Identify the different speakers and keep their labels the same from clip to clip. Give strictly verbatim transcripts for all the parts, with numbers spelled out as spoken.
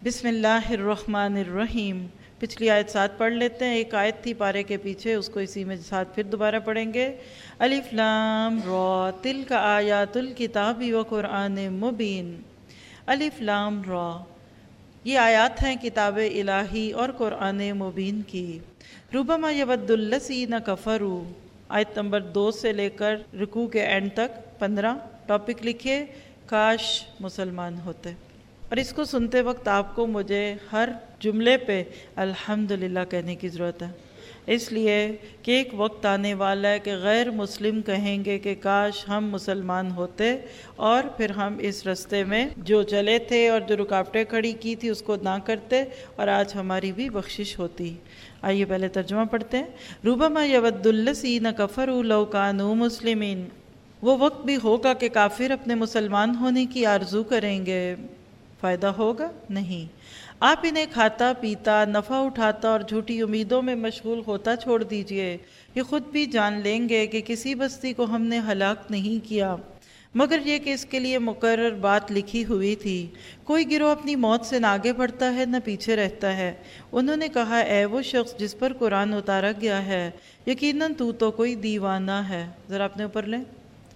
Speaker 1: بسم اللہ الرحمن الرحیم۔ پچھلی آیت ساتھ پڑھ لیتے ہیں، ایک آیت تھی پارے کے پیچھے، اس کو اسی میں ساتھ پھر دوبارہ پڑھیں گے۔ الف لام را تلک آیات الکتاب و قرآن مبین۔ الف لام را، یہ آیات ہیں کتاب الہی اور قرآن مبین کی۔ ربما یود الذین کفروا، آیت نمبر دو سے لے کر رکوع کے اینڈ تک پندرہ، ٹاپک لکھیے کاش مسلمان ہوتے۔ اور اس کو سنتے وقت آپ کو مجھے ہر جملے پہ الحمدللہ کہنے کی ضرورت ہے، اس لیے کہ ایک وقت آنے والا ہے کہ غیر مسلم کہیں گے کہ کاش ہم مسلمان ہوتے اور پھر ہم اس رستے میں جو چلے تھے اور جو رکاوٹیں کھڑی کی تھی اس کو نہ کرتے اور آج ہماری بھی بخشش ہوتی۔ آئیے پہلے ترجمہ پڑھتے ہیں۔ ربما یود الذین کفروا لو کانوا مسلمین، وہ وقت بھی ہوگا کہ کافر اپنے مسلمان ہونے کی آرزو کریں گے، فائدہ ہوگا نہیں۔ آپ انہیں کھاتا پیتا، نفع اٹھاتا اور جھوٹی امیدوں میں مشغول ہوتا چھوڑ دیجئے۔ یہ خود بھی جان لیں گے کہ کسی بستی کو ہم نے ہلاک نہیں کیا مگر یہ کہ اس کے لیے مقرر بات لکھی ہوئی تھی۔ کوئی گروہ اپنی موت سے نہ آگے بڑھتا ہے نہ پیچھے رہتا ہے۔ انہوں نے کہا اے وہ شخص جس پر قرآن اتارا گیا ہے، یقیناً تو تو کوئی دیوانہ ہے۔ ذرا اپنے اوپر لیں۔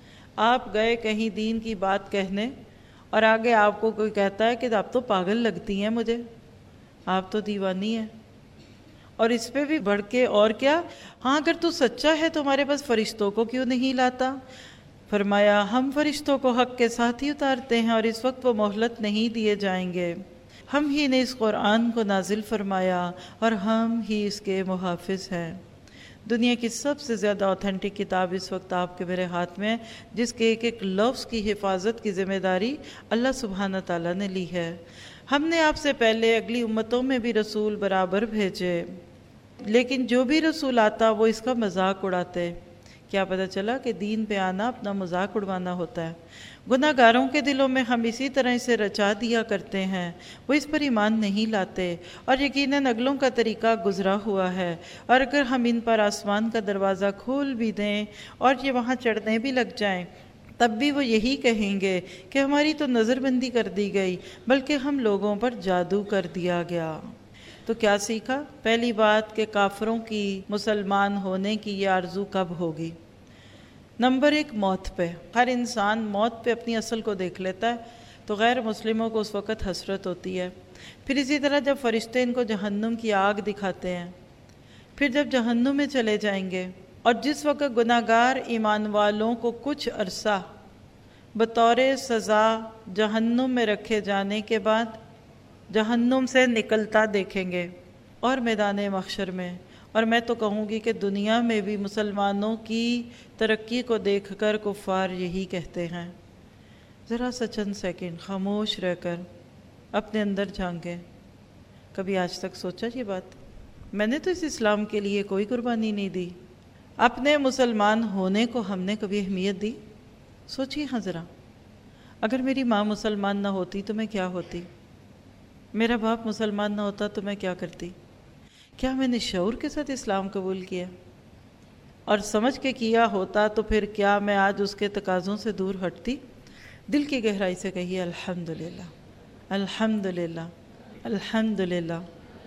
Speaker 1: آپ گئے کہیں دین کی بات کہنے اور آگے آپ کو کوئی کہتا ہے کہ آپ تو پاگل لگتی ہیں مجھے، آپ تو دیوانی ہیں، اور اس پہ بھی بڑھ کے اور کیا، ہاں اگر تو سچا ہے تو ہمارے پاس فرشتوں کو کیوں نہیں لاتا؟ فرمایا ہم فرشتوں کو حق کے ساتھ ہی اتارتے ہیں اور اس وقت وہ مہلت نہیں دیے جائیں گے۔ ہم ہی نے اس قرآن کو نازل فرمایا اور ہم ہی اس کے محافظ ہیں۔ دنیا کی سب سے زیادہ اوتھینٹک کتاب اس وقت آپ کے میرے ہاتھ میں، جس کے ایک ایک لفظ کی حفاظت کی ذمہ داری اللہ سبحانہ تعالیٰ نے لی ہے۔ ہم نے آپ سے پہلے اگلی امتوں میں بھی رسول برابر بھیجے، لیکن جو بھی رسول آتا وہ اس کا مذاق اڑاتے۔ کیا پتہ چلا کہ دین پہ آنا اپنا مذاق اڑوانا ہوتا ہے۔ گناہ گاروں کے دلوں میں ہم اسی طرح اسے رچا دیا کرتے ہیں، وہ اس پر ایمان نہیں لاتے، اور یقیناً اگلوں کا طریقہ گزرا ہوا ہے، اور اگر ہم ان پر آسمان کا دروازہ کھول بھی دیں اور یہ وہاں چڑھنے بھی لگ جائیں تب بھی وہ یہی کہیں گے کہ ہماری تو نظر بندی کر دی گئی، بلکہ ہم لوگوں پر جادو کر دیا گیا۔ تو کیا سیکھا؟ پہلی بات کہ کافروں کی مسلمان ہونے کی یہ آرزو کب ہوگی؟ نمبر ایک، موت پہ۔ ہر انسان موت پہ اپنی اصل کو دیکھ لیتا ہے، تو غیر مسلموں کو اس وقت حسرت ہوتی ہے۔ پھر اسی طرح جب فرشتے ان کو جہنم کی آگ دکھاتے ہیں، پھر جب جہنم میں چلے جائیں گے، اور جس وقت گناہ گار ایمان والوں کو کچھ عرصہ بطور سزا جہنم میں رکھے جانے کے بعد جہنم سے نکلتا دیکھیں گے اور میدان محشر میں، اور میں تو کہوں گی کہ دنیا میں بھی مسلمانوں کی ترقی کو دیکھ کر کفار یہی کہتے ہیں۔ ذرا سا چند سیکنڈ خاموش رہ کر اپنے اندر جھانکیں۔ کبھی آج تک سوچا یہ بات؟ میں نے تو اس اسلام کے لیے کوئی قربانی نہیں دی، اپنے مسلمان ہونے کو ہم نے کبھی اہمیت دی؟ سوچیے ہاں ذرا، اگر میری ماں مسلمان نہ ہوتی تو میں کیا ہوتی؟ میرا باپ مسلمان نہ ہوتا تو میں کیا کرتی؟ کیا میں نے شعور کے ساتھ اسلام قبول کیا اور سمجھ کے کیا ہوتا تو پھر کیا میں آج اس کے تقاضوں سے دور ہٹتی؟ دل کی گہرائی سے کہیے الحمدللہ، الحمدللہ، الحمدللہ،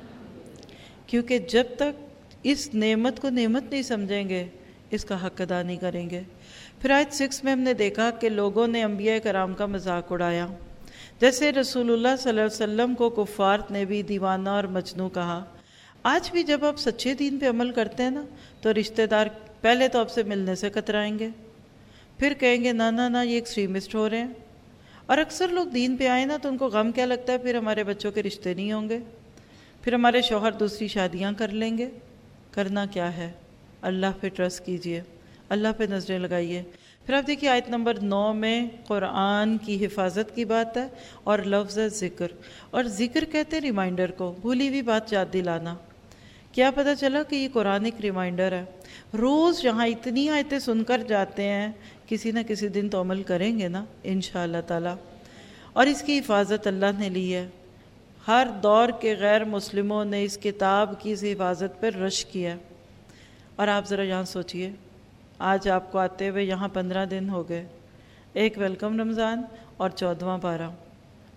Speaker 1: کیونکہ جب تک اس نعمت کو نعمت نہیں سمجھیں گے اس کا حق ادا نہیں کریں گے۔ پھر آیت سکس میں ہم نے دیکھا کہ لوگوں نے انبیاء کرام کا مذاق اڑایا، جیسے رسول اللہ صلی اللہ علیہ وسلم کو کفار نے بھی دیوانہ اور مجنوں کہا۔ آج بھی جب آپ سچے دین پہ عمل کرتے ہیں نا تو رشتہ دار پہلے تو آپ سے ملنے سے کترائیں گے، پھر کہیں گے نہ نہ نہ یہ ایکسٹریمسٹ ہو رہے ہیں، اور اکثر لوگ دین پہ آئیں نا تو ان کو غم کیا لگتا ہے، پھر ہمارے بچوں کے رشتے نہیں ہوں گے، پھر ہمارے شوہر دوسری شادیاں کر لیں گے۔ کرنا کیا ہے؟ اللہ پہ ٹرسٹ کیجئے، اللہ پہ نظریں لگائیے۔ پھر آپ دیکھیے آیت نمبر نو میں قرآن کی حفاظت کی بات ہے اور لفظ ہے ذکر، اور ذکر کہتے ہیں ریمائنڈر کو، بھولی ہوئی بات یاد دلانا۔ کیا پتہ چلا کہ یہ قرآن ایک ریمائنڈر ہے، روز یہاں اتنی آیتیں سن کر جاتے ہیں، کسی نہ کسی دن تو عمل کریں گے نا انشاءاللہ تعالی، اور اس کی حفاظت اللہ نے لی ہے۔ ہر دور کے غیر مسلموں نے اس کتاب کی اس حفاظت پر رش کیا، اور آپ ذرا یہاں سوچئے، آج آپ کو آتے ہوئے یہاں پندرہ دن ہو گئے، ایک ویلکم رمضان اور چودواں پارہ۔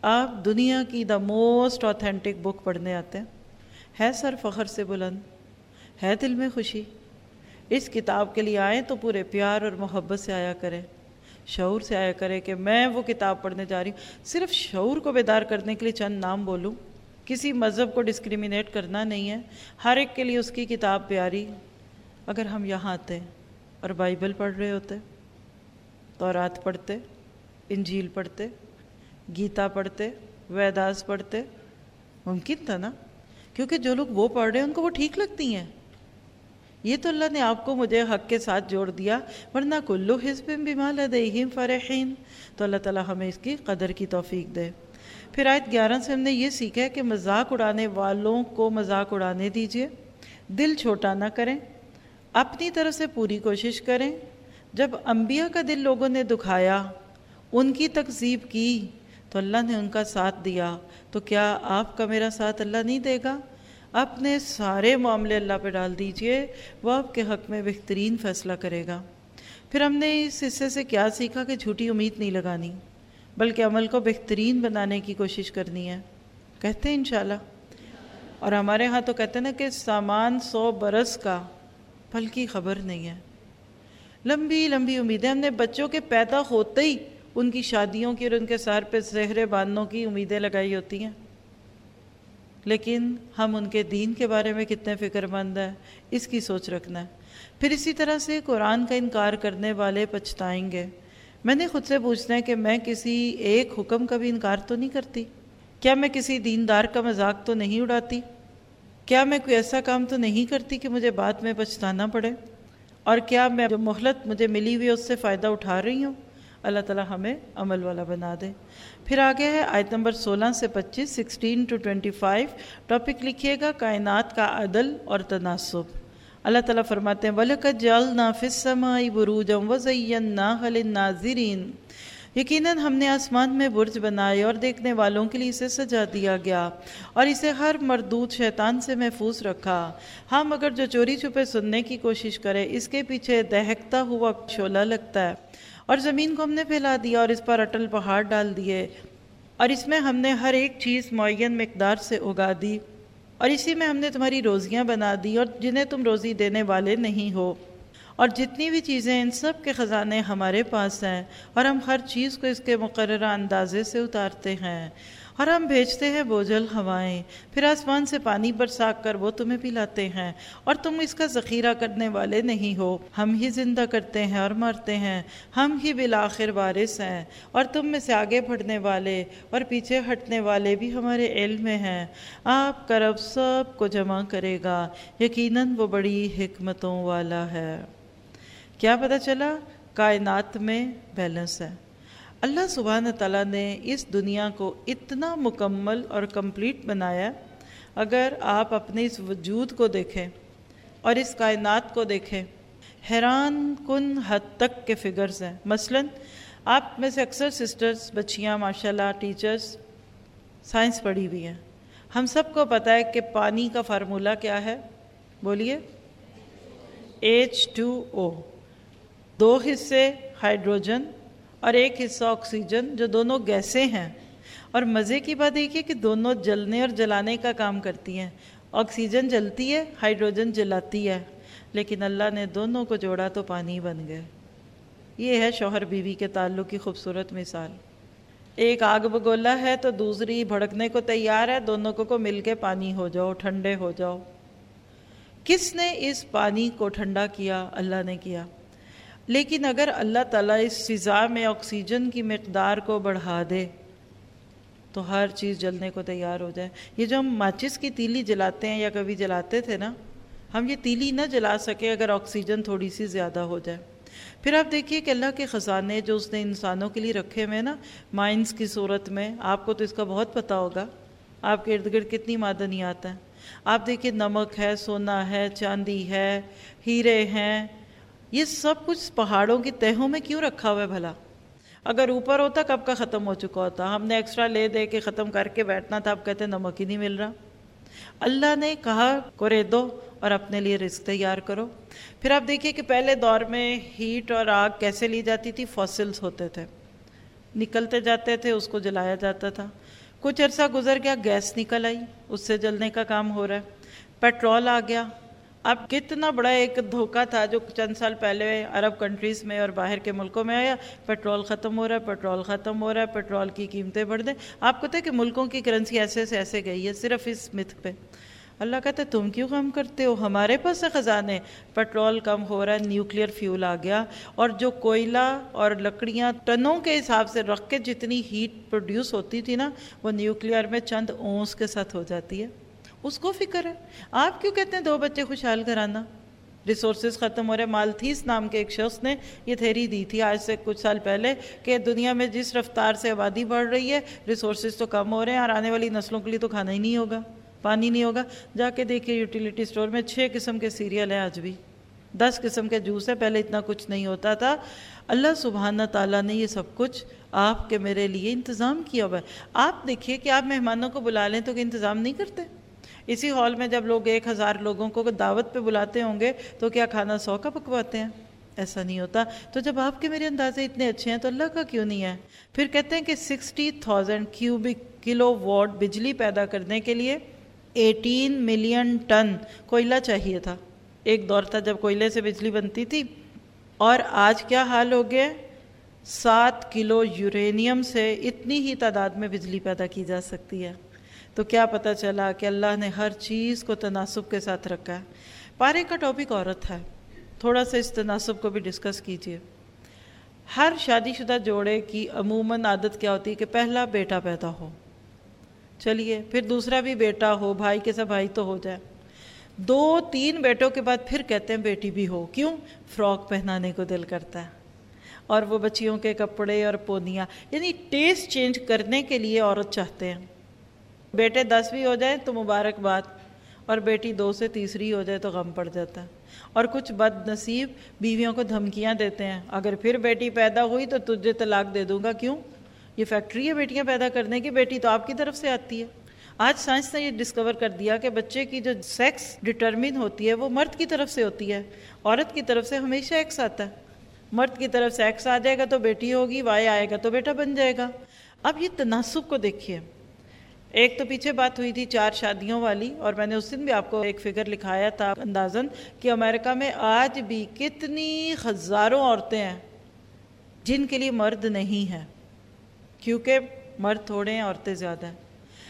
Speaker 1: آپ دنیا کی دا موسٹ آتھینٹک بک پڑھنے آتے ہیں، ہے سر فخر سے بلند، ہے دل میں خوشی، اس کتاب کے لیے آئیں تو پورے پیار اور محبت سے آیا کریں، شعور سے آیا کریں کہ میں وہ کتاب پڑھنے جا رہی ہوں۔ صرف شعور کو بیدار کرنے کے لیے چند نام بولوں، کسی مذہب کو ڈسکریمنیٹ کرنا نہیں ہے، ہر ایک کے لیے اس کی کتاب پیاری۔ اگر ہم یہاں آتے اور بائبل پڑھ رہے ہوتے، تورات پڑھتے، انجیل پڑھتے، گیتا پڑھتے، ویداس پڑھتے، ممکن تھا نا، کیونکہ جو لوگ وہ پڑھ رہے ہیں ان کو وہ ٹھیک لگتی ہیں۔ یہ تو اللہ نے آپ کو مجھے حق کے ساتھ جوڑ دیا، ورنہ کلو حزب بما لدیہم فرحین۔ تو اللہ تعالیٰ ہمیں اس کی قدر کی توفیق دے۔ پھر آیت گیارہ سے ہم نے یہ سیکھا ہے کہ مذاق اڑانے والوں کو مذاق اڑانے دیجیے، دل چھوٹا نہ کریں، اپنی طرف سے پوری کوشش کریں۔ جب انبیاء کا دل لوگوں نے دکھایا، ان کی تکذیب کی، تو اللہ نے ان کا ساتھ دیا، تو کیا آپ کا میرا ساتھ اللہ نہیں دے گا؟ اپنے سارے معاملے اللہ پہ ڈال دیجئے، وہ آپ کے حق میں بہترین فیصلہ کرے گا۔ پھر ہم نے اس حصے سے کیا سیکھا کہ جھوٹی امید نہیں لگانی، بلکہ عمل کو بہترین بنانے کی کوشش کرنی ہے۔ کہتے ہیں انشاءاللہ، اور ہمارے ہاں تو کہتے ہیں نا کہ سامان سو برس کا، پھل کی خبر نہیں ہے۔ لمبی لمبی امیدیں، ہم نے بچوں کے پیدا ہوتے ہی ان کی شادیوں کی اور ان کے سر پہ زہرے باندھنوں کی امیدیں لگائی ہوتی ہیں، لیکن ہم ان کے دین کے بارے میں کتنے فکر مند ہیں، اس کی سوچ رکھنا ہے۔ پھر اسی طرح سے قرآن کا انکار کرنے والے پچھتائیں گے۔ میں نے خود سے پوچھنا ہے کہ میں کسی ایک حکم کا بھی انکار تو نہیں کرتی؟ کیا میں کسی دیندار کا مذاق تو نہیں اڑاتی؟ کیا میں کوئی ایسا کام تو نہیں کرتی کہ مجھے بعد میں پچھتانا پڑے؟ اور کیا میں جو مہلت مجھے ملی ہوئی اس سے فائدہ اٹھا رہی ہوں؟ اللہ تعالیٰ ہمیں عمل والا بنا دے۔ پھر آگے ہے آیت نمبر سولہ سے پچیس، sixteen to twenty five, topic لکھیے گا کائنات کا عدل اور تناسب۔ اللہ تعالیٰ فرماتے ہیں وَلَقَدْ جَعَلْنَا فِي السَّمَاءِ بُرُوجًا وَزَيَّنَّاهَا لِلنَّاظِرِينَ، یقیناً ہم نے آسمان میں برج بنائے اور دیکھنے والوں کے لیے اسے سجا دیا گیا، اور اسے ہر مردود شیطان سے محفوظ رکھا۔ ہم اگر جو چوری چھپے سننے کی کوشش کرے، اس کے پیچھے دہکتا ہوا شعلہ لگتا ہے۔ اور زمین کو ہم نے پھیلا دیا اور اس پر اٹل پہاڑ ڈال دیے، اور اس میں ہم نے ہر ایک چیز معین مقدار سے اگا دی، اور اسی میں ہم نے تمہاری روزیاں بنا دی اور جنہیں تم روزی دینے والے نہیں ہو، اور جتنی بھی چیزیں ان سب کے خزانے ہمارے پاس ہیں، اور ہم ہر چیز کو اس کے مقررہ اندازے سے اتارتے ہیں، اور ہم بھیجتے ہیں بوجھل ہوائیں، پھر آسمان سے پانی برسا کر وہ تمہیں پلاتے ہیں، اور تم اس کا ذخیرہ کرنے والے نہیں ہو۔ ہم ہی زندہ کرتے ہیں اور مارتے ہیں، ہم ہی بالآخر وارث ہیں، اور تم میں سے آگے بڑھنے والے اور پیچھے ہٹنے والے بھی ہمارے علم میں ہیں۔ آپ کا رب سب کو جمع کرے گا، یقیناً وہ بڑی حکمتوں والا ہے۔ کیا پتہ چلا؟ کائنات میں بیلنس ہے۔ اللہ سبحانہ تعالیٰ نے اس دنیا کو اتنا مکمل اور کمپلیٹ بنایا، اگر آپ اپنے اس وجود کو دیکھیں اور اس کائنات کو دیکھیں، حیران کن حد تک کے فگرز ہیں۔ مثلاً آپ میں سے اکثر سسٹرز، بچیاں ماشاءاللہ ٹیچرز سائنس پڑھی ہوئی ہیں، ہم سب کو پتہ ہے کہ پانی کا فارمولہ کیا ہے، بولیے، ایچ ٹو او، دو حصے ہائیڈروجن اور ایک حصہ آکسیجن، جو دونوں گیسیں ہیں، اور مزے کی بات دیکھیے کہ دونوں جلنے اور جلانے کا کام کرتی ہیں۔ آکسیجن جلتی ہے، ہائیڈروجن جلاتی ہے، لیکن اللہ نے دونوں کو جوڑا تو پانی بن گئے۔ یہ ہے شوہر بیوی کے تعلق کی خوبصورت مثال۔ ایک آگ بگولا ہے تو دوسری بھڑکنے کو تیار ہے، دونوں کو کو مل کے پانی ہو جاؤ، ٹھنڈے ہو جاؤ۔ کس نے اس پانی کو ٹھنڈا کیا؟ اللہ نے کیا۔ لیکن اگر اللہ تعالیٰ اس فضا میں آکسیجن کی مقدار کو بڑھا دے تو ہر چیز جلنے کو تیار ہو جائے۔ یہ جو ہم ماچس کی تیلی جلاتے ہیں یا کبھی جلاتے تھے نا، ہم یہ تیلی نہ جلا سکے اگر آکسیجن تھوڑی سی زیادہ ہو جائے۔ پھر آپ دیکھیے کہ اللہ کے خزانے جو اس نے انسانوں کے لیے رکھے ہوئے نا، مائنز کی صورت میں، آپ کو تو اس کا بہت پتہ ہوگا، آپ کے ارد گرد کتنی معدنیات ہیں۔ آپ دیکھیے نمک ہے، سونا ہے، چاندی ہے، ہیرے ہیں، یہ سب کچھ پہاڑوں کی تہوں میں کیوں رکھا ہوا ہے بھلا؟ اگر اوپر ہوتا کب کا ختم ہو چکا ہوتا، ہم نے ایکسٹرا لے دے کے ختم کر کے بیٹھنا تھا، اب کہتے ہیں نمک ہی نہیں مل رہا۔ اللہ نے کہا کرے دو اور اپنے لیے رزق تیار کرو۔ پھر آپ دیکھیے کہ پہلے دور میں ہیٹ اور آگ کیسے لی جاتی تھی، فاسلز ہوتے تھے، نکلتے جاتے تھے، اس کو جلایا جاتا تھا۔ کچھ عرصہ گزر گیا، گیس نکل آئی، اس سے جلنے کا کام ہو رہا ہے، پیٹرول آ گیا۔ اب کتنا بڑا ایک دھوکہ تھا جو چند سال پہلے عرب کنٹریز میں اور باہر کے ملکوں میں آیا، پیٹرول ختم ہو رہا ہے، پیٹرول ختم ہو رہا ہے، پیٹرول کی قیمتیں بڑھ دیں۔ آپ کو پتہ ہے کہ ملکوں کی کرنسی ایسے سے ایسے گئی ہے صرف اس متھ پہ۔ اللہ کہتا ہے تم کیوں غم کرتے ہو، ہمارے پاس ہے خزانے۔ پیٹرول کم ہو رہا ہے، نیوکلیئر فیول آ گیا، اور جو کوئلہ اور لکڑیاں ٹنوں کے حساب سے رکھ کے جتنی ہیٹ پروڈیوس ہوتی تھی نا، وہ نیوکلیئر میں چند اونس کے ساتھ ہو جاتی ہے۔ اس کو فکر ہے۔ آپ کیوں کہتے ہیں دو بچے خوشحال گھرانہ؟ ریسورسز ختم ہو رہے۔ مالتھیس نام کے ایک شخص نے یہ تھیری دی تھی آج سے کچھ سال پہلے کہ دنیا میں جس رفتار سے آبادی بڑھ رہی ہے، ریسورسز تو کم ہو رہے ہیں اور آنے والی نسلوں کے لیے تو کھانا ہی نہیں ہوگا، پانی نہیں ہوگا۔ جا کے دیکھیے یوٹیلیٹی سٹور میں چھ قسم کے سیریل ہیں آج بھی، دس قسم کے جوس ہے، پہلے اتنا کچھ نہیں ہوتا تھا۔ اللہ سبحانہ تعالیٰ نے یہ سب کچھ آپ کے میرے لیے انتظام کیا ہوا ہے۔ آپ دیکھیے کہ آپ مہمانوں کو بلا لیں تو کہ انتظام نہیں کرتے؟ اسی ہال میں جب لوگ ایک ہزار لوگوں کو دعوت پہ بلاتے ہوں گے تو کیا کھانا سو کا پکواتے ہیں؟ ایسا نہیں ہوتا۔ تو جب آپ کے میرے اندازے اتنے اچھے ہیں تو اللہ کا کیوں نہیں ہے؟ پھر کہتے ہیں کہ sixty thousand cubic kilowatt بجلی پیدا کرنے کے لیے ایٹین ملین ٹن کوئلہ چاہیے تھا۔ ایک دور تھا جب کوئلے سے بجلی بنتی تھی، اور آج کیا حال ہو گیا؟ سات کلو یورینیم سے اتنی ہی تعداد میں بجلی پیدا کی جا سکتی ہے۔ تو کیا پتہ چلا کہ اللہ نے ہر چیز کو تناسب کے ساتھ رکھا ہے۔ پارے کا ٹاپک عورت ہے، تھوڑا سا اس تناسب کو بھی ڈسکس کیجئے۔ ہر شادی شدہ جوڑے کی عموماً عادت کیا ہوتی ہے کہ پہلا بیٹا پیدا ہو، چلیے پھر دوسرا بھی بیٹا ہو، بھائی کے ساتھ بھائی تو ہو جائے، دو تین بیٹوں کے بعد پھر کہتے ہیں بیٹی بھی ہو۔ کیوں؟ فراک پہنانے کو دل کرتا ہے، اور وہ بچیوں کے کپڑے اور پونیاں، یعنی ٹیسٹ چینج کرنے کے لیے عورت چاہتے ہیں۔ بیٹے دس بھی ہو جائیں تو مبارکباد، اور بیٹی دو سے تیسری ہو جائے تو غم پڑ جاتا ہے۔ اور کچھ بد نصیب بیویوں کو دھمکیاں دیتے ہیں، اگر پھر بیٹی پیدا ہوئی تو تجھے طلاق دے دوں گا۔ کیوں؟ یہ فیکٹری ہے بیٹیاں پیدا کرنے کی، بیٹی تو آپ کی طرف سے آتی ہے۔ آج سائنس نے یہ ڈسکور کر دیا کہ بچے کی جو سیکس ڈٹرمن ہوتی ہے وہ مرد کی طرف سے ہوتی ہے، عورت کی طرف سے ہمیشہ ایکس آتا ہے۔ مرد کی طرف سے ایکس آ جائے گا تو بیٹی ہوگی، وائی آئے گا تو بیٹا بن جائے گا۔ اب یہ تناسب کو دیکھیے۔ ایک تو پیچھے بات ہوئی تھی چار شادیوں والی، اور میں نے اس دن بھی آپ کو ایک فگر لکھایا تھا اندازاً کہ امریکہ میں آج بھی کتنی ہزاروں عورتیں ہیں جن کے لیے مرد نہیں ہیں، کیونکہ مرد تھوڑے ہیں، عورتیں زیادہ ہیں۔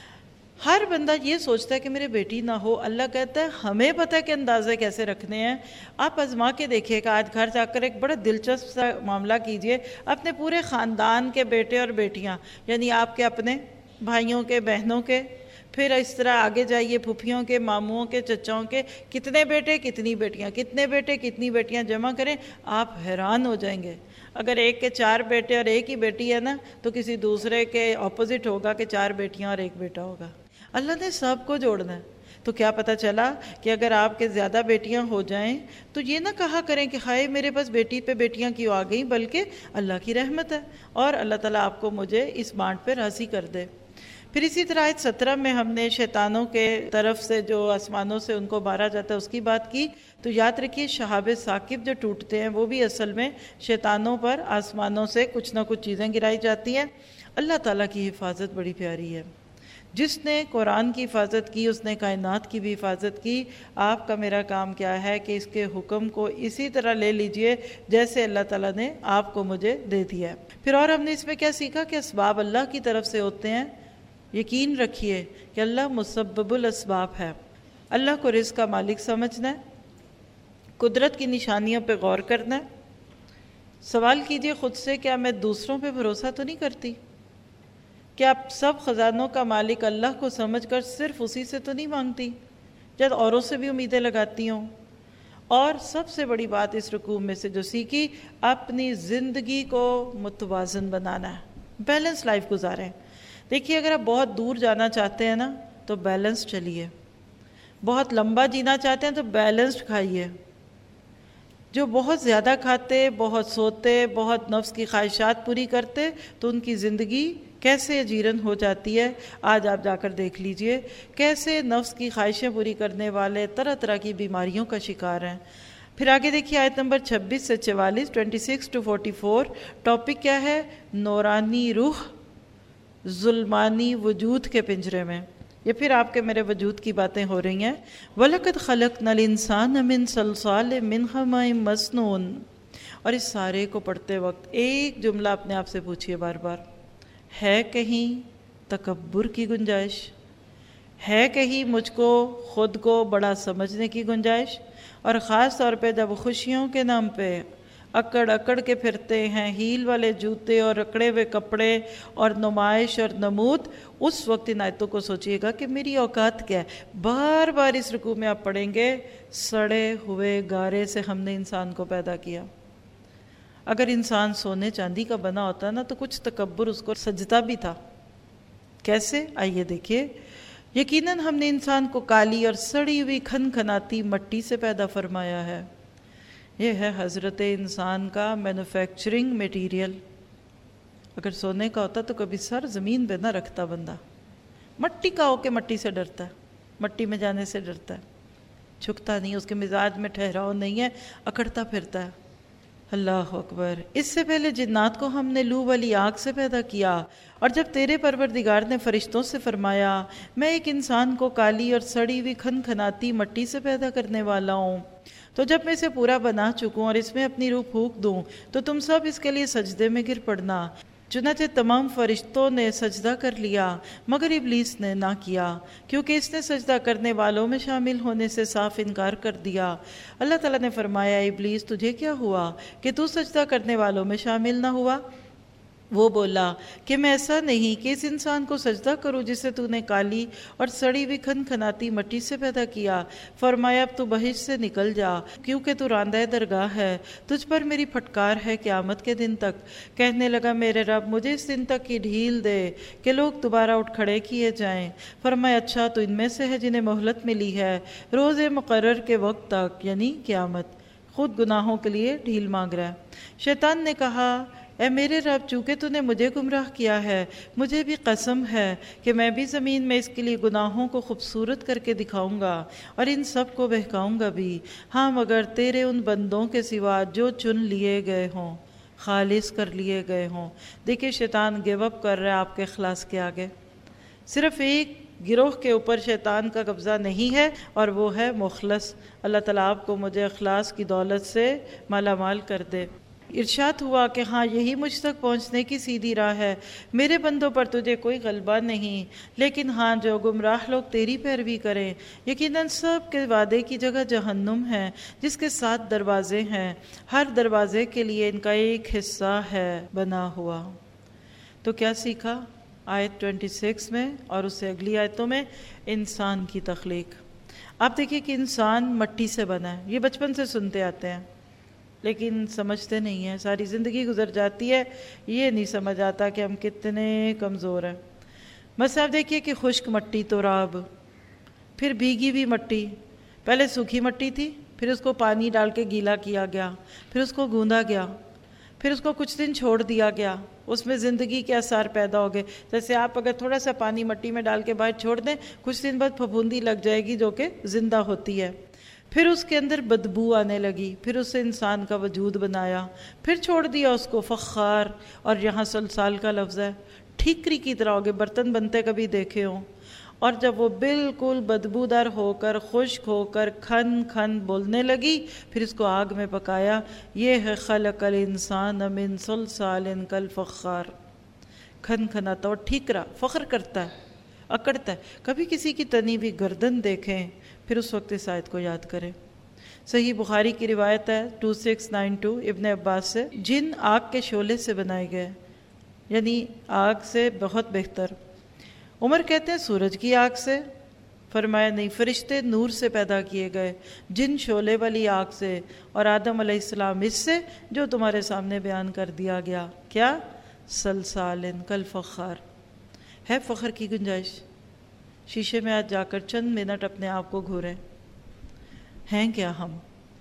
Speaker 1: ہر بندہ یہ سوچتا ہے کہ میرے بیٹی نہ ہو۔ اللہ کہتا ہے ہمیں پتہ ہے کہ اندازے کیسے رکھنے ہیں۔ آپ آزما کے دیکھیے کہ آج گھر جا کر ایک بڑا دلچسپ سا معاملہ کیجئے، اپنے پورے خاندان کے بیٹے اور بیٹیاں، یعنی آپ کے اپنے بھائیوں کے، بہنوں کے، پھر اس طرح آگے جائیے پھوپھیوں کے، ماموں کے، چچاؤں کے، کتنے بیٹے کتنی بیٹیاں، کتنے بیٹے کتنی بیٹیاں جمع کریں، آپ حیران ہو جائیں گے۔ اگر ایک کے چار بیٹے اور ایک ہی بیٹی ہے نا تو کسی دوسرے کے اپوزٹ ہوگا کہ چار بیٹیاں اور ایک بیٹا ہوگا۔ اللہ نے سب کو جوڑنا ہے۔ تو کیا پتہ چلا کہ اگر آپ کے زیادہ بیٹیاں ہو جائیں تو یہ نہ کہا کریں کہ ہائے میرے پاس بیٹی پہ بیٹیاں کیوں آ گئیں، بلکہ اللہ کی رحمت ہے اور اللہ تعالیٰ آپ کو مجھے اس بانٹ پہ راضی کر دے۔ پھر اسی طرح آیت سترہ میں ہم نے شیطانوں کے طرف سے جو آسمانوں سے ان کو مارا جاتا ہے اس کی بات کی۔ تو یاد رکھیے شہاب ثاقب جو ٹوٹتے ہیں وہ بھی اصل میں شیطانوں پر آسمانوں سے کچھ نہ کچھ چیزیں گرائی جاتی ہیں۔ اللہ تعالیٰ کی حفاظت بڑی پیاری ہے۔ جس نے قرآن کی حفاظت کی اس نے کائنات کی بھی حفاظت کی۔ آپ کا میرا کام کیا ہے کہ اس کے حکم کو اسی طرح لے لیجئے جیسے اللہ تعالیٰ نے آپ کو مجھے دے دیا ہے۔ پھر اور ہم نے اس میں کیا سیکھا کہ اسباب اللہ کی طرف سے ہوتے ہیں۔ یقین رکھیے کہ اللہ مسبب الاسباب ہے۔ اللہ کو رزق کا مالک سمجھنا ہے، قدرت کی نشانیوں پہ غور کرنا ہے۔ سوال کیجئے خود سے، کیا میں دوسروں پہ بھروسہ تو نہیں کرتی؟ کیا سب خزانوں کا مالک اللہ کو سمجھ کر صرف اسی سے تو نہیں مانگتی، جب اوروں سے بھی امیدیں لگاتی ہوں؟ اور سب سے بڑی بات اس رکوع میں سے جو سیکھی، اپنی زندگی کو متوازن بنانا ہے، بیلنس لائف گزاریں۔ دیکھیے اگر آپ بہت دور جانا چاہتے ہیں نا تو بیلنس چلیے، بہت لمبا جینا چاہتے ہیں تو بیلنسڈ کھائیے۔ جو بہت زیادہ کھاتے، بہت سوتے، بہت نفس کی خواہشات پوری کرتے تو ان کی زندگی کیسے اجیرن ہو جاتی ہے۔ آج آپ جا کر دیکھ لیجئے کیسے نفس کی خواہشیں پوری کرنے والے طرح طرح کی بیماریوں کا شکار ہیں۔ پھر آگے دیکھیے آیت نمبر چھبیس سے چوالیس، چھبیس ٹو چوالیس ٹاپک کیا ہے؟ نورانی روح ظلمانی وجود کے پنجرے میں. یہ پھر آپ کے میرے وجود کی باتیں ہو رہی ہیں. وَلَقَدْ خَلَقْنَا الْإِنسَانَ مِنْ صَلْصَالٍ مِنْ حَمَإٍ مَسْنُونٍ. اور اس سارے کو پڑھتے وقت ایک جملہ اپنے آپ سے پوچھئے بار بار، ہے کہیں تکبر کی گنجائش؟ ہے کہیں مجھ کو خود کو بڑا سمجھنے کی گنجائش؟ اور خاص طور پہ جب خوشیوں کے نام پہ اکڑ اکڑ کے پھرتے ہیں، ہیل والے جوتے اور اکڑے ہوئے کپڑے اور نمائش اور نمود، اس وقت ان آیتوں کو سوچئے گا کہ میری اوقات کیا ہے. بار بار اس رکوع میں آپ پڑھیں گے، سڑے ہوئے گارے سے ہم نے انسان کو پیدا کیا. اگر انسان سونے چاندی کا بنا ہوتا نا تو کچھ تکبر اس کو سجدہ بھی تھا. کیسے؟ آئیے دیکھیے. یقیناً ہم نے انسان کو کالی اور سڑی ہوئی کھن کھناتی مٹی سے پیدا فرمایا ہے. یہ ہے حضرت انسان کا مینوفیکچرنگ میٹیریل. اگر سونے کا ہوتا تو کبھی سر زمین پہ نہ رکھتا بندہ. مٹی کا ہو کے مٹی سے ڈرتا ہے، مٹی میں جانے سے ڈرتا ہے، جھکتا نہیں، اس کے مزاج میں ٹھہراؤ نہیں ہے، اکڑتا پھرتا ہے. اللہ اکبر. اس سے پہلے جنات کو ہم نے لو والی آگ سے پیدا کیا، اور جب تیرے پروردگار نے فرشتوں سے فرمایا میں ایک انسان کو کالی اور سڑی ہوئی کھن کھناتی مٹی سے پیدا کرنے والا ہوں، تو جب میں اسے پورا بنا چکوں اور اس میں اپنی روح پھونک دوں تو تم سب اس کے لیے سجدے میں گر پڑنا. چنانچہ تمام فرشتوں نے سجدہ کر لیا مگر ابلیس نے نہ کیا، کیونکہ اس نے سجدہ کرنے والوں میں شامل ہونے سے صاف انکار کر دیا. اللہ تعالیٰ نے فرمایا ابلیس تجھے کیا ہوا کہ تو سجدہ کرنے والوں میں شامل نہ ہوا؟ وہ بولا کہ میں ایسا نہیں کہ اس انسان کو سجدہ کروں جسے تو نے کالی اور سڑی ہوئی کھن کھناتی مٹی سے پیدا کیا. فرمایا اب تو بہشت سے نکل جا کیونکہ تو راندہ درگاہ ہے، تجھ پر میری پھٹکار ہے قیامت کے دن تک. کہنے لگا میرے رب مجھے اس دن تک کی ڈھیل دے کہ لوگ دوبارہ اٹھ کھڑے کیے جائیں. فرمایا اچھا تو ان میں سے ہے جنہیں مہلت ملی ہے روز مقرر کے وقت تک، یعنی قیامت. خود گناہوں کے لیے ڈھیل مانگ رہا ہے. شیطان نے کہا اے میرے رب چونکہ تو نے مجھے گمراہ کیا ہے، مجھے بھی قسم ہے کہ میں بھی زمین میں اس کے لیے گناہوں کو خوبصورت کر کے دکھاؤں گا اور ان سب کو بہکاؤں گا بھی، ہاں مگر تیرے ان بندوں کے سوا جو چن لیے گئے ہوں، خالص کر لیے گئے ہوں. دیکھیں شیطان گیو اپ کر رہا ہے آپ کے اخلاص کے آگے. صرف ایک گروہ کے اوپر شیطان کا قبضہ نہیں ہے اور وہ ہے مخلص. اللہ تعالیٰ آپ کو مجھے اخلاص کی دولت سے مالا مال کر دے. ارشاد ہوا کہ ہاں یہی مجھ تک پہنچنے کی سیدھی راہ ہے، میرے بندوں پر تجھے کوئی غلبہ نہیں، لیکن ہاں جو گمراہ لوگ تیری پیروی کریں یقیناً سب کے وعدے کی جگہ جہنم ہے جس کے سات دروازے ہیں، ہر دروازے کے لیے ان کا ایک حصہ ہے بنا ہوا. تو کیا سیکھا آیت چھبیس میں اور اس سے اگلی آیتوں میں؟ انسان کی تخلیق. آپ دیکھیے کہ انسان مٹی سے بنا ہے، یہ بچپن سے سنتے آتے ہیں لیکن سمجھتے نہیں ہیں. ساری زندگی گزر جاتی ہے، یہ نہیں سمجھ آتا کہ ہم کتنے کمزور ہیں. بس آپ دیکھیے کہ خشک مٹی تو راب، پھر بھیگی ہوئی مٹی، پہلے سوکھی مٹی تھی، پھر اس کو پانی ڈال کے گیلا کیا گیا، پھر اس کو گوندا گیا، پھر اس کو کچھ دن چھوڑ دیا گیا، اس میں زندگی کے آثار پیدا ہو گئے. جیسے آپ اگر تھوڑا سا پانی مٹی میں ڈال کے باہر چھوڑ دیں، کچھ دن بعد پھپھوندی لگ جائے گی جو کہ زندہ ہوتی ہے. پھر اس کے اندر بدبو آنے لگی، پھر اس سے انسان کا وجود بنایا، پھر چھوڑ دیا اس کو فخار، اور یہاں سلسال کا لفظ ہے، ٹھیکری کی طرح ہوگے، برتن بنتے کبھی دیکھے ہوں، اور جب وہ بالکل بدبودار ہو کر خشک ہو کر کھن کھن بولنے لگی پھر اس کو آگ میں پکایا. یہ ہے خلق الانسان من صلصال کالفخار. کھن کھناتا اور ٹھیکرا، فخر کرتا ہے، اکڑتا ہے. کبھی کسی کی تنی ہوئی گردن دیکھیں پھر اس وقت اس آیت کو یاد کریں. صحیح بخاری کی روایت ہے دو ہزار چھ سو بانوے ابن عباس سے، جن آگ کے شعلے سے بنائے گئے، یعنی آگ سے بہت بہتر. عمر کہتے ہیں سورج کی آگ سے، فرمایا نہیں، فرشتے نور سے پیدا کیے گئے، جن شعلے والی آگ سے، اور آدم علیہ السلام اس سے جو تمہارے سامنے بیان کر دیا گیا. کیا؟ سلسال کالفخار. ہے فخر کی گنجائش؟ شیشے میں آج جا کر چند منٹ اپنے آپ کو گھوریں. ہیں کیا ہم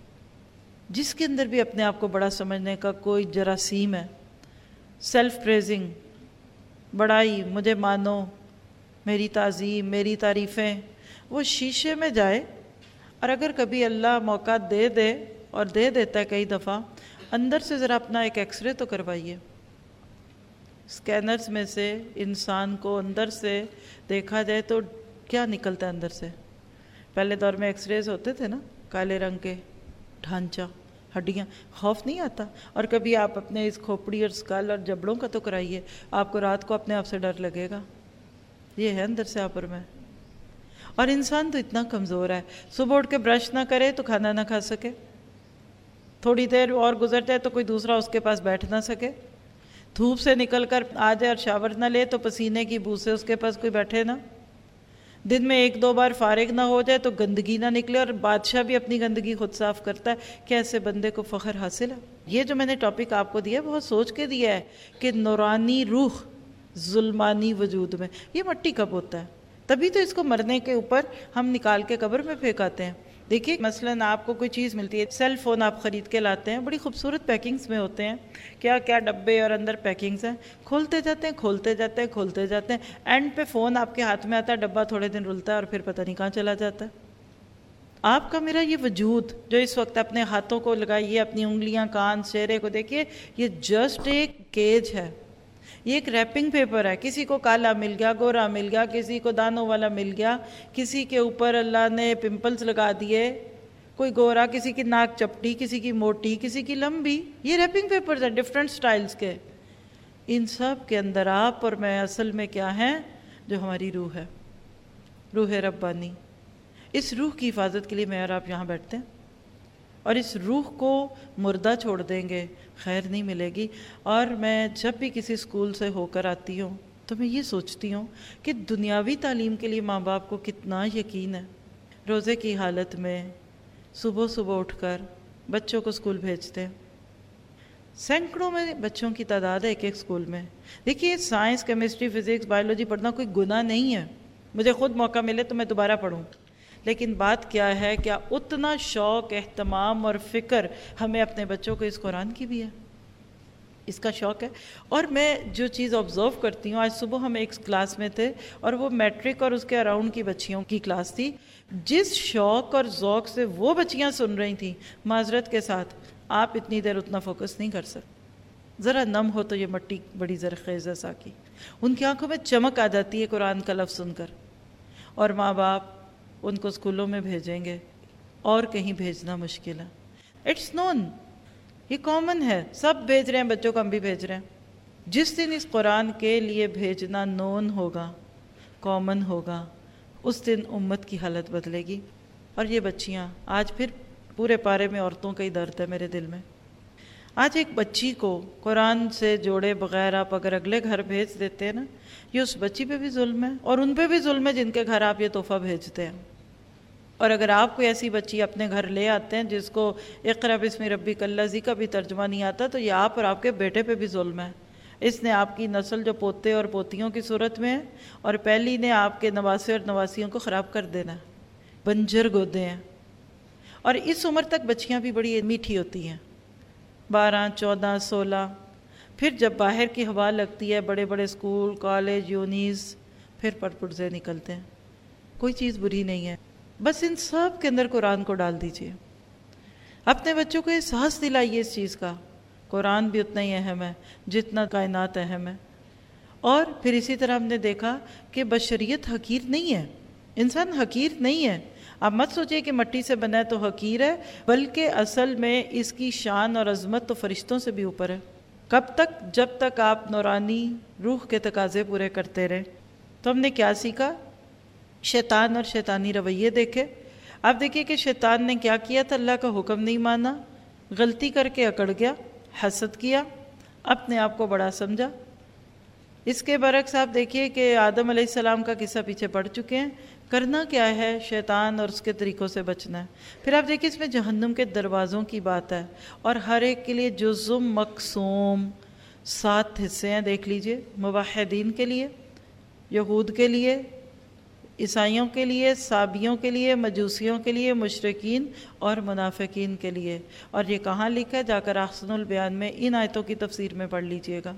Speaker 1: جس کے اندر بھی اپنے آپ کو بڑا سمجھنے کا کوئی جراثیم ہے؟ سیلف پریزنگ، بڑائی، مجھے مانو، میری تعظیم، میری تعریفیں. وہ شیشے میں جائے، اور اگر کبھی اللہ موقع دے دے اور دے دیتا ہے کئی دفعہ، اندر سے ذرا اپنا ایک ایکس رے تو کروائیے. اسکینرز میں سے انسان کو اندر سے دیکھا جائے تو کیا نکلتا ہے اندر سے؟ پہلے دور میں ایکس ریز ہوتے تھے نا، کالے رنگ کے، ڈھانچہ، ہڈیاں، خوف نہیں آتا؟ اور کبھی آپ اپنے اس کھوپڑی اور اسکل اور جبڑوں کا تو کرائیے، آپ کو رات کو اپنے آپ سے ڈر لگے گا. یہ ہے اندر سے آپ اور میں. اور انسان تو اتنا کمزور ہے، صبح اٹھ کے برش نہ کرے تو کھانا نہ کھا سکے، تھوڑی دیر اور گزر جائے تو کوئی دوسرا اس کے پاس بیٹھ نہ سکے، دھوپ سے نکل کر آ جائے اور شاور نہ لے تو پسینے کی بو سے اس کے پاس کوئی بیٹھے نہ، دن میں ایک دو بار فارغ نہ ہو جائے تو گندگی نہ نکلے، اور بادشاہ بھی اپنی گندگی خود صاف کرتا ہے. کہ ایسے بندے کو فخر حاصل ہے؟ یہ جو میں نے ٹاپک آپ کو دیا ہے بہت سوچ کے دیا ہے کہ نورانی روح ظلمانی وجود میں، یہ مٹی کب ہوتا ہے؟ تبھی تو اس کو مرنے کے اوپر ہم نکال کے قبر میں پھینکاتے ہیں. دیکھیے مثلاً آپ کو کوئی چیز ملتی ہے، سیل فون آپ خرید کے لاتے ہیں، بڑی خوبصورت پیکنگز میں ہوتے ہیں، کیا کیا ڈبے اور اندر پیکنگز ہیں، کھولتے جاتے ہیں کھولتے جاتے ہیں کھولتے جاتے ہیں، اینڈ پہ فون آپ کے ہاتھ میں آتا ہے، ڈبہ تھوڑے دن رلتا ہے اور پھر پتہ نہیں کہاں چلا جاتا ہے. آپ کا میرا یہ وجود جو اس وقت اپنے ہاتھوں کو لگائیے، اپنی انگلیاں، کان، چہرے کو دیکھیے، یہ جسٹ ایک کیج ہے، یہ ایک ریپنگ پیپر ہے. کسی کو کالا مل گیا، گورا مل گیا، کسی کو دانوں والا مل گیا، کسی کے اوپر اللہ نے پمپلز لگا دیے، کوئی گورا، کسی کی ناک چپٹی، کسی کی موٹی، کسی کی لمبی. یہ ریپنگ پیپرز ہیں ڈفرینٹ سٹائلز کے. ان سب کے اندر آپ اور میں اصل میں کیا ہیں؟ جو ہماری روح ہے، روح ربانی. اس روح کی حفاظت کے لیے میں اور آپ یہاں بیٹھتے ہیں، اور اس روح کو مردہ چھوڑ دیں گے خیر نہیں ملے گی. اور میں جب بھی کسی اسکول سے ہو کر آتی ہوں تو میں یہ سوچتی ہوں کہ دنیاوی تعلیم کے لیے ماں باپ کو کتنا یقین ہے. روزے کی حالت میں صبح صبح اٹھ کر بچوں کو اسکول بھیجتے ہیں، سینکڑوں میں بچوں کی تعداد ہے ایک ایک اسکول میں. دیکھیے سائنس، کیمسٹری، فزکس، بایولوجی پڑھنا کوئی گناہ نہیں ہے، مجھے خود موقع ملے تو میں دوبارہ پڑھوں. لیکن بات کیا ہے، کیا اتنا شوق، اہتمام اور فکر ہمیں اپنے بچوں کو اس قرآن کی بھی ہے؟ اس کا شوق ہے. اور میں جو چیز آبزرو کرتی ہوں، آج صبح ہم ایک کلاس میں تھے اور وہ میٹرک اور اس کے اراؤنڈ کی بچیوں کی کلاس تھی. جس شوق اور ذوق سے وہ بچیاں سن رہی تھیں، معذرت کے ساتھ آپ اتنی دیر اتنا فوکس نہیں کر سکتے. ذرا نم ہو تو یہ مٹی بڑی زرخیز ہے ساکی. ان کی آنکھوں میں چمک آ جاتی ہے قرآن کا لفظ سن کر. اور ماں باپ ان کو اسکولوں میں بھیجیں گے اور کہیں بھیجنا مشکل ہے. اٹس نون، یہ کامن ہے، سب بھیج رہے ہیں بچوں کو، ہم بھی بھیج رہے ہیں. جس دن اس قرآن کے لیے بھیجنا نون ہوگا، کامن ہوگا، اس دن امت کی حالت بدلے گی. اور یہ بچیاں آج پھر پورے پارے میں عورتوں کا ہی درد ہے میرے دل میں. آج ایک بچی کو قرآن سے جوڑے بغیر آپ اگر اگلے گھر بھیج دیتے ہیں نا، یہ اس بچی پہ بھی ظلم ہے اور ان پہ بھی ظلم ہے جن کے گھر آپ یہ تحفہ بھیجتے ہیں. اور اگر آپ کوئی ایسی بچی اپنے گھر لے آتے ہیں جس کو اقرا بسم ربک الذی کا بھی ترجمہ نہیں آتا، تو یہ آپ اور آپ کے بیٹے پہ بھی ظلم ہے. اس نے آپ کی نسل جو پوتے اور پوتیوں کی صورت میں ہے، اور پہلی نے آپ کے نواسے اور نواسیوں کو خراب کر دینا ہے. بنجر گودے ہیں. اور اس عمر تک بچیاں بھی بڑی میٹھی ہوتی ہیں، بارہ، چودہ، سولہ. پھر جب باہر کی ہوا لگتی ہے، بڑے بڑے اسکول، کالج، یونیز، پھر پٹ پٹزے نکلتے ہیں. کوئی چیز بری نہیں ہے، بس ان سب کے اندر قرآن کو ڈال دیجئے. اپنے بچوں کو احساس دلائیے اس چیز کا، قرآن بھی اتنا ہی اہم ہے جتنا کائنات اہم ہے. اور پھر اسی طرح ہم نے دیکھا کہ بشریت حقیر نہیں ہے، انسان حقیر نہیں ہے. آپ مت سوچئے کہ مٹی سے بنا ہے تو حقیر ہے، بلکہ اصل میں اس کی شان اور عظمت تو فرشتوں سے بھی اوپر ہے. کب تک؟ جب تک آپ نورانی روح کے تقاضے پورے کرتے رہے. تو ہم نے کیا سیکھا؟ شیطان اور شیطانی رویے دیکھے. آپ دیکھیے کہ شیطان نے کیا کیا تھا، اللہ کا حکم نہیں مانا، غلطی کر کے اکڑ گیا، حسد کیا، اپنے آپ کو بڑا سمجھا. اس کے برعکس آپ دیکھیے کہ آدم علیہ السلام کا قصہ پیچھے پڑ چکے ہیں. کرنا کیا ہے؟ شیطان اور اس کے طریقوں سے بچنا ہے. پھر آپ دیکھیے اس میں جہنم کے دروازوں کی بات ہے، اور ہر ایک کے لیے جزم مقسوم سات حصے ہیں. دیکھ لیجئے، موحدین کے لیے، یہود کے لیے، عیسائیوں کے لیے، صابیوں کے لیے، مجوسیوں کے لیے، مشرکین اور منافقین کے لیے. اور یہ کہاں لکھا ہے؟ جا کر احسن البیان میں ان آیتوں کی تفسیر میں پڑھ لیجئے گا.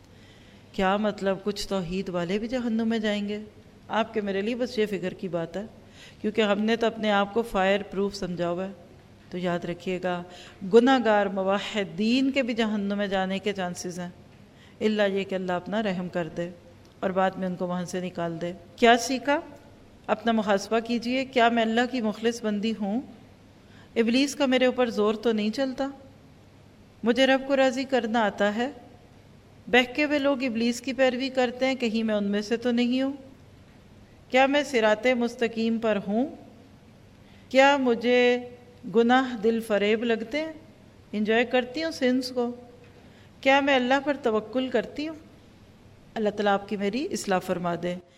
Speaker 1: کیا مطلب؟ کچھ توحید والے بھی جہنم میں جائیں گے؟ آپ کے میرے لیے بس یہ فکر کی بات ہے، کیونکہ ہم نے تو اپنے آپ کو فائر پروف سمجھا ہوا ہے. تو یاد رکھیے گا، گناہ گار موحدین کے بھی جہنم میں جانے کے چانسز ہیں. الا یہ کہ اللہ اپنا رحم کر دے اور بعد میں ان کو وہاں سے نکال دے۔ کیا سیکھا؟ اپنا محاسبہ کیجئے، کیا میں اللہ کی مخلص بندی ہوں؟ ابلیس کا میرے اوپر زور تو نہیں چلتا؟ مجھے رب کو راضی کرنا آتا ہے؟ بہکے ہوئے لوگ ابلیس کی پیروی کرتے ہیں، کہیں میں ان میں سے تو نہیں ہوں؟ کیا میں صراط مستقیم پر ہوں؟ کیا مجھے گناہ دل فریب لگتے ہیں؟ انجوائے کرتی ہوں سنس کو؟ کیا میں اللہ پر توکل کرتی ہوں؟ اللہ تعالیٰ آپ کی میری اصلاح فرما دے۔